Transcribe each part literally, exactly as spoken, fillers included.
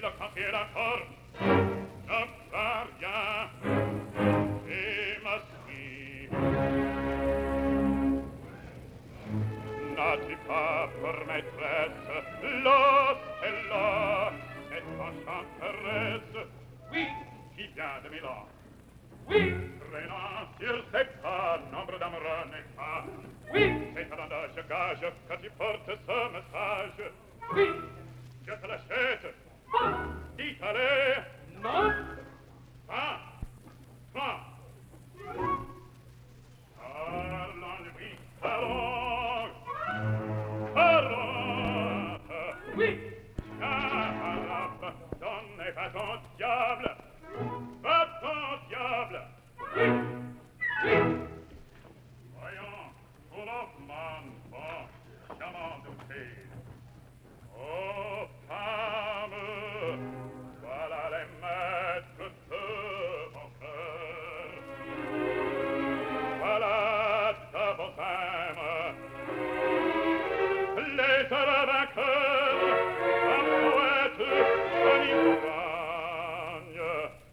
le confie encore. Ne fais rien. Et ma fille. N'as-tu pas pour maîtresse l'Ostella, cette enchanteresse? Oui, qui vient de Milan. Oui, traînant sur ses pas nombre d'amoureux n'est pas. Oui, c'est un bandage gage que tu portes ce message. Oui, je te l'achète. Bon, dis-le. Non. Ah, ah. Parlons-lui, parlons. Parlons. Oui. Charab, donne et va ton diable. Va ton diable. Oui. Oui. Voyons, full of man, bon, charmant de paix. Ô femme, voilà les maîtres de mon cœur. Voilà de vos âmes, les vainqueurs, un poète, un ivrogne.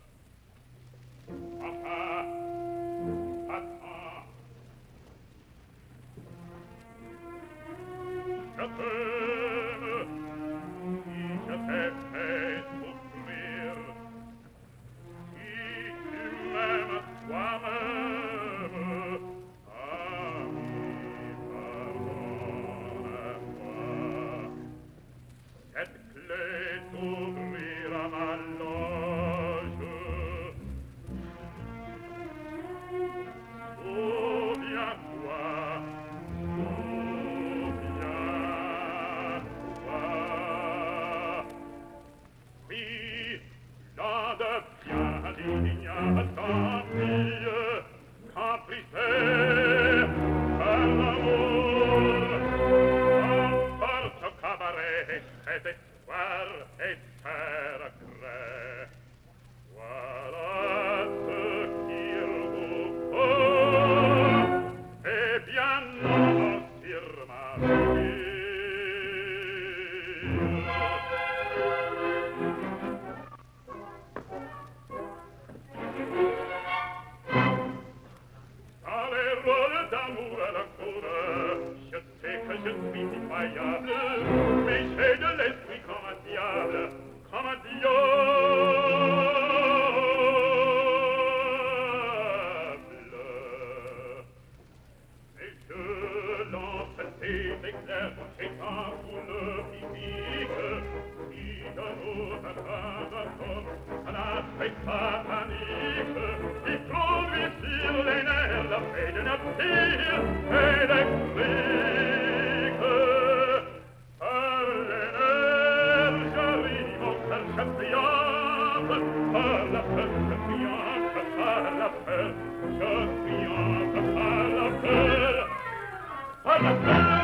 Enfin, attends. Je t'aime, si je t'ai fait souffrir, si tu m'aimes toi-même, ami, pardonne-moi. Cette clé s'ouvrira ma loge. Souviens-toi, oui, l'un devient digne, tant pis, complicé par l'amour. Emporte au cabaret ses espoirs et ses regrets. Voilà ce qu'il vous faut, et bien non sur ma vie. Dans les rôles d'amour à la cour, je sais que je suis pitoyable, mais j'ai de l'esprit comme un diable, comme un diable. Et je lance ces éclairs étant pour le physique, qui de nous attend encore à la fête satanique, qui conduit sur les nerfs la paix de notre fille et l'explique. Par les nerfs j'arrive au cœur chatriante, par la peur je triomphe, par la peur je triomphe, par la peur, par la peur.